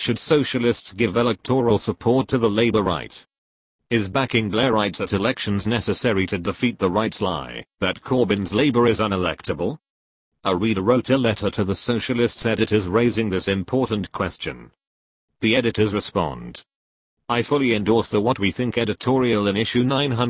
should socialists give electoral support to the Labour right? Is backing Blairites at elections necessary to defeat the right's lie that Corbyn's Labour is unelectable? A reader wrote a letter to the Socialists editors raising this important question. The editors respond. I fully endorse the What We Think editorial in issue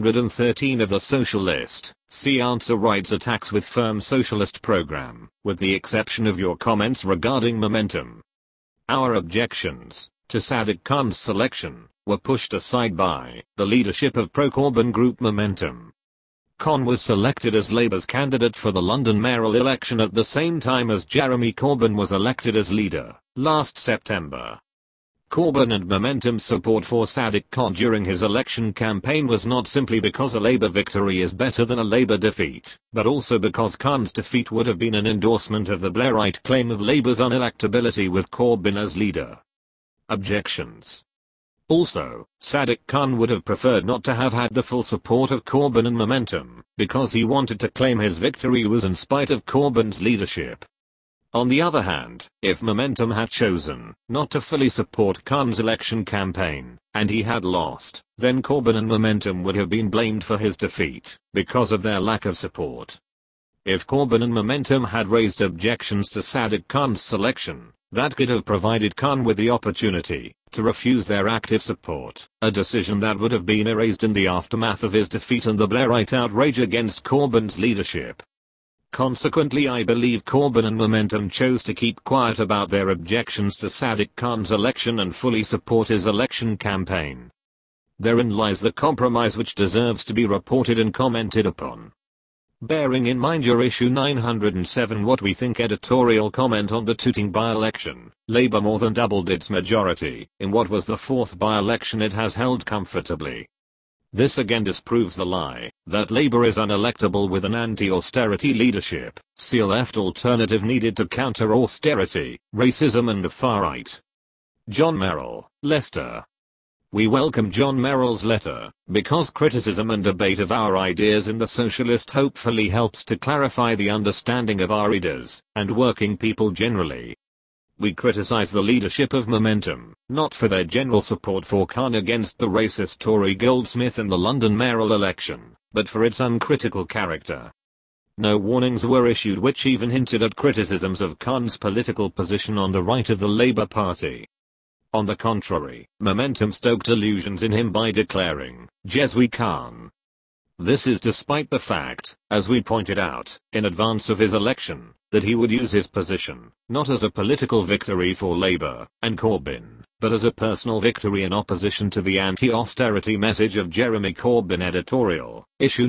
913 of The Socialist. See Answer Right's attacks with firm socialist program, with the exception of your comments regarding momentum. Our objections to Sadiq Khan's selection were pushed aside by the leadership of pro-Corbyn group Momentum. Khan was selected as Labour's candidate for the London mayoral election at the same time as Jeremy Corbyn was elected as leader, last September. Corbyn and Momentum's support for Sadiq Khan during his election campaign was not simply because a Labour victory is better than a Labour defeat, but also because Khan's defeat would have been an endorsement of the Blairite claim of Labour's unelectability with Corbyn as leader. Objections. Also, Sadiq Khan would have preferred not to have had the full support of Corbyn and Momentum, because he wanted to claim his victory was in spite of Corbyn's leadership. On the other hand, if Momentum had chosen not to fully support Khan's election campaign, and he had lost, then Corbyn and Momentum would have been blamed for his defeat, because of their lack of support. If Corbyn and Momentum had raised objections to Sadiq Khan's selection, that could have provided Khan with the opportunity to refuse their active support, a decision that would have been erased in the aftermath of his defeat and the Blairite outrage against Corbyn's leadership. Consequently, I believe Corbyn and Momentum chose to keep quiet about their objections to Sadiq Khan's election and fully support his election campaign. Therein lies the compromise which deserves to be reported and commented upon. Bearing in mind your issue 907 What We Think editorial comment on the Tooting by-election, Labour more than doubled its majority in what was the fourth by-election it has held comfortably. This again disproves the lie that Labour is unelectable with an anti-austerity leadership. See left alternative needed to counter austerity, racism and the far right. John Merrill, Leicester. We welcome John Merrill's letter, because criticism and debate of our ideas in The Socialist hopefully helps to clarify the understanding of our readers, and working people generally. We criticize the leadership of Momentum, not for their general support for Khan against the racist Tory Goldsmith in the London mayoral election, but for its uncritical character. No warnings were issued which even hinted at criticisms of Khan's political position on the right of the Labour Party. On the contrary, Momentum stoked illusions in him by declaring, "Jezwi Khan." This is despite the fact, as we pointed out, in advance of his election, that he would use his position, not as a political victory for Labour and Corbyn, but as a personal victory in opposition to the anti-austerity message of Jeremy Corbyn editorial, issue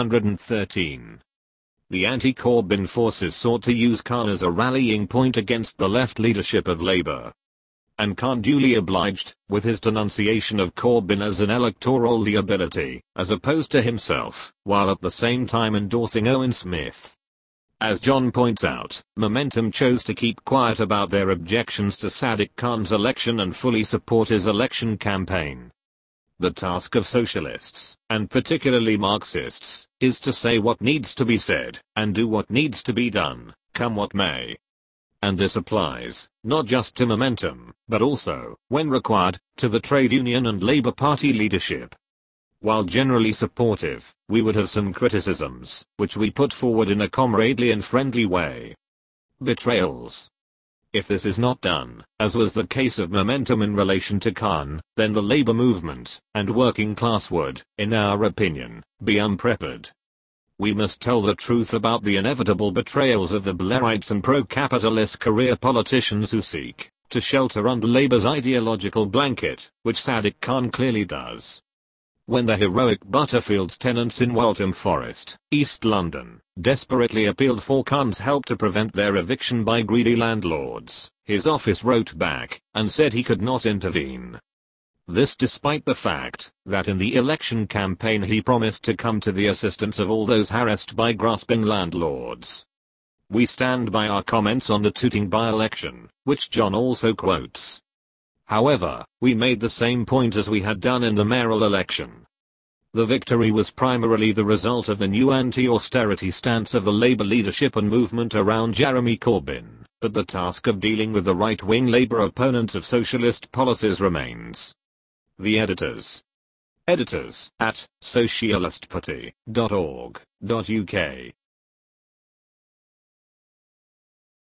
913. The anti-Corbyn forces sought to use Khan as a rallying point against the left leadership of Labour. And Khan duly obliged, with his denunciation of Corbyn as an electoral liability, as opposed to himself, while at the same time endorsing Owen Smith. As John points out, Momentum chose to keep quiet about their objections to Sadiq Khan's election and fully support his election campaign. The task of socialists, and particularly Marxists, is to say what needs to be said, and do what needs to be done, come what may. And this applies, not just to Momentum, but also, when required, to the trade union and Labour Party leadership. While generally supportive, we would have some criticisms, which we put forward in a comradely and friendly way. Betrayals. If this is not done, as was the case of Momentum in relation to Khan, then the Labour movement, and working class would, in our opinion, be unprepared. We must tell the truth about the inevitable betrayals of the Blairites and pro-capitalist career politicians who seek to shelter under Labour's ideological blanket, which Sadiq Khan clearly does. When the heroic Butterfields tenants in Waltham Forest, East London, desperately appealed for Khan's help to prevent their eviction by greedy landlords, his office wrote back and said he could not intervene. This despite the fact that in the election campaign he promised to come to the assistance of all those harassed by grasping landlords. We stand by our comments on the Tooting by-election, which John also quotes. However, we made the same point as we had done in the mayoral election. The victory was primarily the result of the new anti-austerity stance of the Labour leadership and movement around Jeremy Corbyn, but the task of dealing with the right-wing Labour opponents of socialist policies remains. The editors. Editors at socialistparty.org.uk